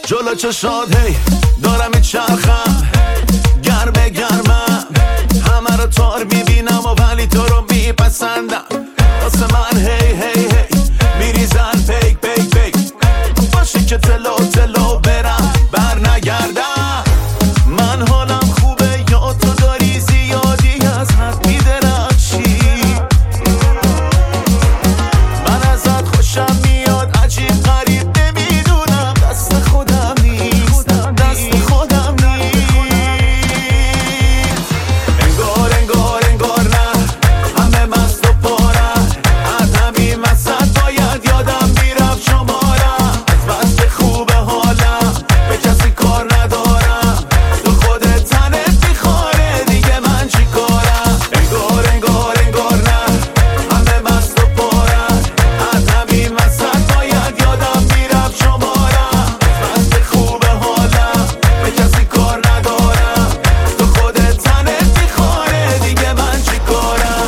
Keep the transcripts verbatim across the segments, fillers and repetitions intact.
جلو چشات هی دارم میچرخم، گرمه گرمم، همه رو تار میبینم و ولی تو رو میپسندم. واسه من هی هی هی میریزن پیک پیک پیک، باشه که تلو تلو برم بر نگردم. من حالم خوبه یا تو داری زیادی از حد میدرخشی، من ازت خوشم میاد عجیب غریب نمیدونم، دست خودم نیست دست خودم نیست. انگار انگار انگار نه همه مست و پارن، از همین وسط باید یادم میرفت شمارم. از بس که خوبه حالم به کسی کار ندارم، تو خودت تنت میخواره دیگه من چی کارم. انگار انگار انگار نه همه مست و پارن، از همین وسط باید یادم میرفت شمارم. از بس که خوبه حالم به کسی کار ندارم، تو خودت تنت میخواره دیگه من چی کارم.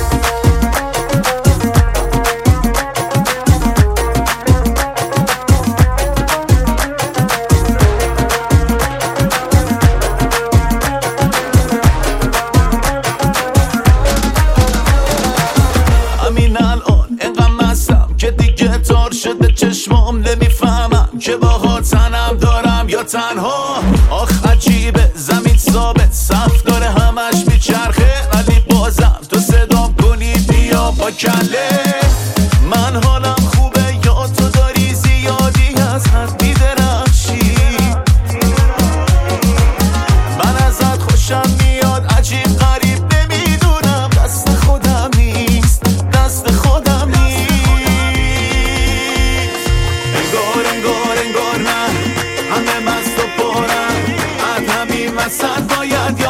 همین الان انقدر مستم که دیگه تار شده چشمام، نمیفهمم که باها تنم دارم یا تنها. آخ عجیبه زمین ثابت صف داره همش میچرخه، ولی بازم تو صدام کنی بیا با کله. من حالم خوبه یا تو داری زیادی از حد میدرخشی، من ازت خوشم میاد عجیب غریب نمیدونم، دست خودم نیست دست خودم نیست. انگار انگار انگار نه همه مست و پرن، از همین وسط باید